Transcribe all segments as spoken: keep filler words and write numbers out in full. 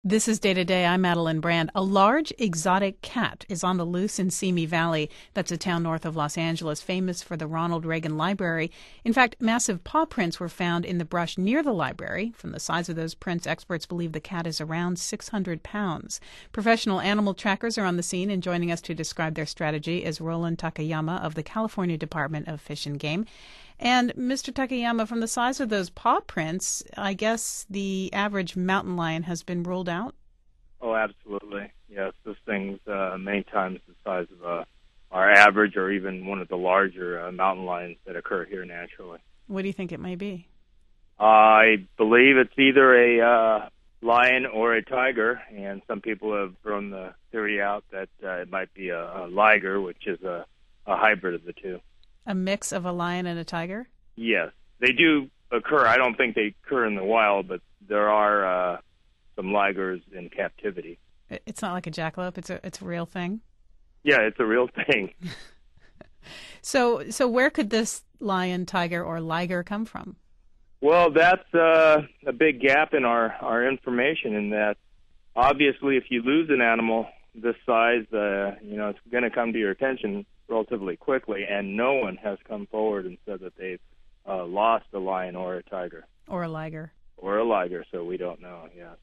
This is Day to Day. I'm Madeline Brand. A large exotic cat is on the loose in Simi Valley. That's a town north of Los Angeles, famous for the Ronald Reagan Library. In fact, massive paw prints were found in the brush near the library. From the size of those prints, experts believe the cat is around six hundred pounds. Professional animal trackers are on the scene, and joining us to describe their strategy is Roland Takayama of the California Department of Fish and Game. And Mister Takayama, from the size of those paw prints, I guess the average mountain lion has been ruled out? Oh, absolutely. Yes, this thing's uh, many times the size of uh, our average or even one of the larger uh, mountain lions that occur here naturally. What do you think it may be? I believe it's either a uh, lion or a tiger, and some people have thrown the theory out that uh, it might be a, a liger, which is a, a hybrid of the two. A mix of a lion and a tiger? Yes. They do occur. I don't think they occur in the wild, but there are uh, some ligers in captivity. It's not like a jackalope. It's a it's a real thing? Yeah, it's a real thing. so so where could this lion, tiger, or liger come from? Well, that's uh, a big gap in our, our information in that obviously if you lose an animal this size, uh, you know, it's going to come to your attention relatively quickly, and no one has come forward and said that they've uh, lost a lion or a tiger. Or a liger. Or a liger, so we don't know, yes.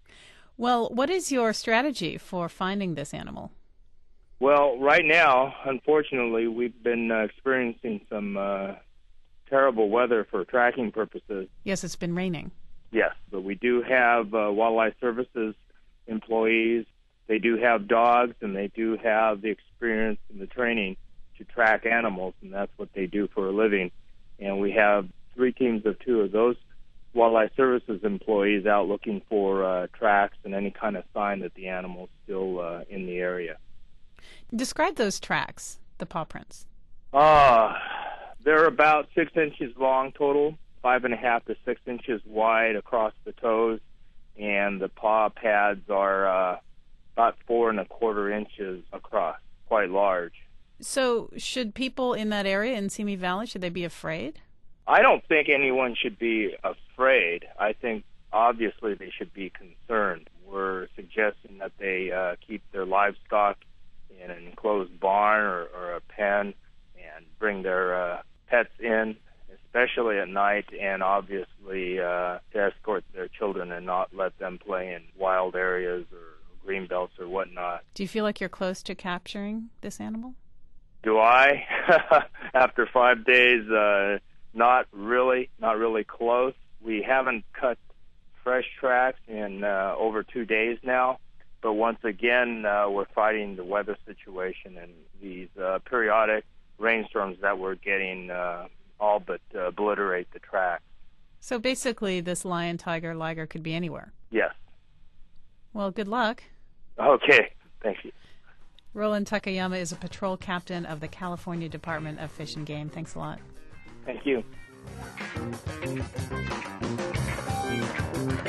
Well, what is your strategy for finding this animal? Well, right now, unfortunately, we've been uh, experiencing some uh, terrible weather for tracking purposes. Yes, it's been raining. Yes, but we do have uh, Wildlife Services employees. They do have dogs, and they do have the experience and the training to track animals, and that's what they do for a living. And we have three teams of two of those Wildlife Services employees out looking for uh, tracks and any kind of sign that the animal's still uh, in the area. Describe those tracks, the paw prints. Uh, they're about six inches long total, five and a half to six inches wide across the toes, and the paw pads are uh, about four and a quarter inches across, quite large. So should people in that area in Simi Valley, should they be afraid? I don't think anyone should be afraid. I think obviously they should be concerned. We're suggesting that they uh, keep their livestock in an enclosed barn or, or a pen and bring their uh, pets in, especially at night, and obviously uh, to escort their children and not let them play in wild areas or green belts or whatnot. Do you feel like you're close to capturing this animal? Do I? After five days, uh, not really, not really close. We haven't cut fresh tracks in uh, over two days now, but once again, uh, we're fighting the weather situation and these uh, periodic rainstorms that we're getting uh, all but uh, obliterate the tracks. So basically, this lion, tiger, liger could be anywhere? Yes. Well, good luck. Okay, thank you. Roland Takayama is a patrol captain of the California Department of Fish and Game. Thanks a lot. Thank you.